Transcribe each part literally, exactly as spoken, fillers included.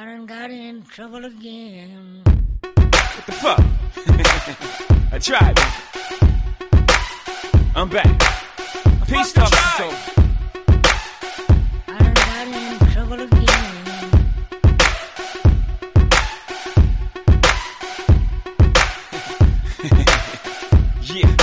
I done got in trouble again. What the fuck? I tried. I'm back. Peace talk is over. I done got in trouble again. Yeah.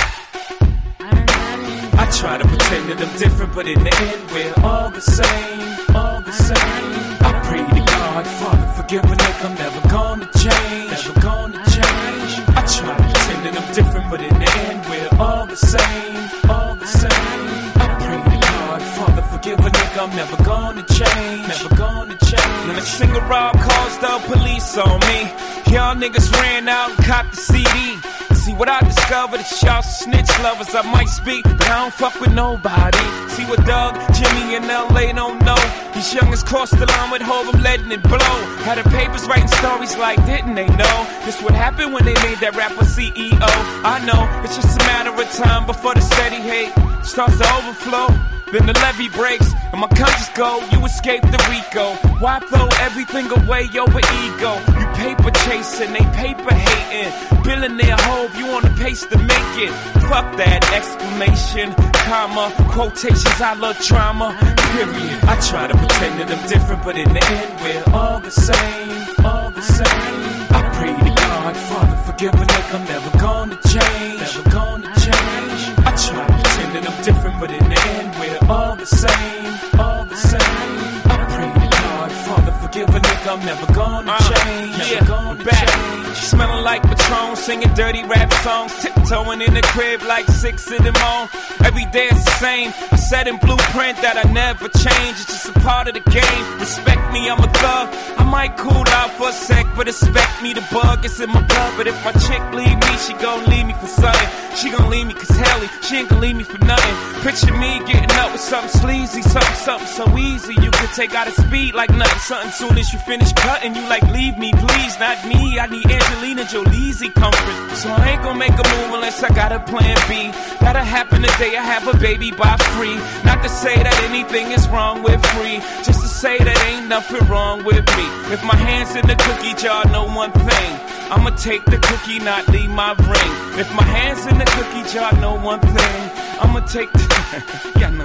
I done got in I try to pretend that I'm different, but in the end we're all the same, all the same. I pray to God, Father, forgive a nigga, I'm never gonna change, never gonna change. I try to pretend that I'm different, but in the end we're all the same, all the same. I pray to God, Father, forgive a nigga, I'm never gonna change, never gonna change. When a single rob calls the police on me, y'all niggas ran out and copped the C D. See what I discovered is y'all snitch lovers. I might speak, but I don't fuck with nobody. See what Doug, Jimmy, and L A don't know. These youngins crossed the line with Hov, I'm letting it blow. Had the papers writing stories like, didn't they know? This what happened when they made that rapper C E O. I know, it's just a matter of time before the steady hate starts to overflow. Then the levee breaks, and my conscience go, you escape the Rico. Why throw everything away over ego? You paper chasing, they paper hating. Billionaire hope, you on the pace to make it. Fuck that exclamation, comma, quotations, I love trauma, period. I try to pretend that I'm different, but in the end we're all the same, all the same. I pray to God, Father, forgive a nigga, I'm never gonna change, never gonna change. I try to pretend that I'm different, but in the end we're all the same, all the same. I pray to God, Father, forgive a nigga, I'm never gonna change, uh, never yeah, gonna back. change. Smelling like Patron, singing dirty rap songs, tiptoeing in the crib like six in the morning. Every day it's the same. I said in blueprint that I never change. It's just a part of the game. Respect me, I'm a thug. I might cool out for a sec, but expect me to bug. It's in my blood, but if my chick leave me, she gon' leave me for something. She gon' leave me cause helly, she ain't gon' leave me for nothing. Picture me getting up with something sleazy, something, something so easy. You could take out a speed like nothing. Something soon as you finish cutting, you like leave me, please, not me. I need Angelina Jolie's comfort. So I ain't gon' make a move unless I got a plan B. That'll happen the day I have a baby by free. Not to say that anything is wrong with free, just to say that ain't nothing wrong with me. If my hand's in the cookie jar, know one thing, I'ma take the cookie, not leave my ring. If my hand's in the cookie jar, know one thing, I'ma take the yeah, no.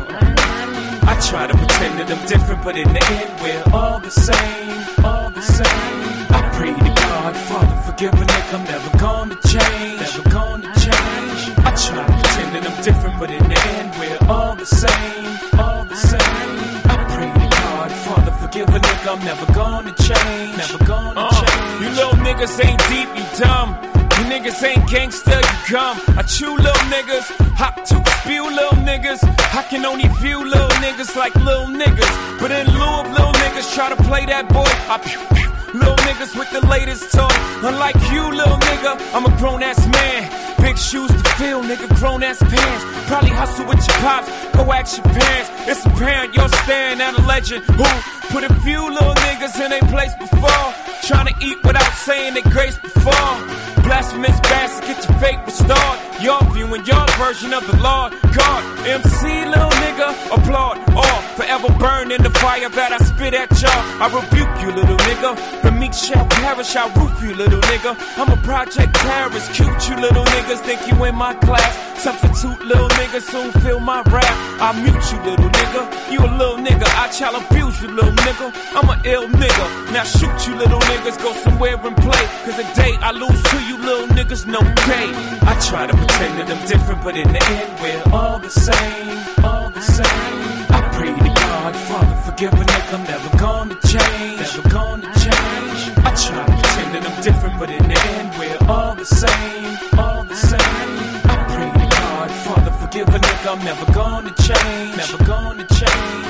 I try to pretend that I'm different, but in the end we're all the same, all the same. I pray to God, Father, forgive a nigga, I'm never gonna change, never gonna change. I try to pretend that I'm different, but in the end we're all the same, all the same. I pray to God, Father, forgive a nigga, I'm never gonna change, never gonna uh, change. You little niggas ain't deep, you dumb. You niggas ain't gangsta, you come. I chew little niggas, hop to spew little niggas. I can only view little niggas like little niggas. But in lieu of little niggas try to play that boy, I pew pew. Little niggas with the latest toy. Unlike you, little nigga, I'm a grown-ass man. Big shoes to fill, nigga, grown-ass pants. Probably hustle with your pops, go ask your parents. It's apparent you're staring at a legend who put a few little niggas in their place before. Trying to eat without saying they grace before. Blasphemous bastard, get your fake restored. Y'all viewing your version of the Lord God. M C, little nigga, applaud. All forever burn in the fire that I spit at y'all. I rebuke you, little nigga. The meek shall perish, I roof you, little nigga. I'm a project terrorist, cute you little niggas think you in my class. Substitute little niggas soon feel my rap. I mute you, little nigga. You a little nigga, I shall abuse you, little nigga. I'm an ill nigga. Now shoot you, little niggas, go somewhere and play. Cause the day I lose to you, little niggas, no pay. I try to pretend that I'm different, but in the end we're all the same, all the same. I pray to God, Father, forgive a nigga, I'm never gonna change, never gonna change. I try to pretend that I'm different, but in the end we're all the same, all the same. I pray to God, Father, forgive a nigga, I'm never gonna change, never gonna change.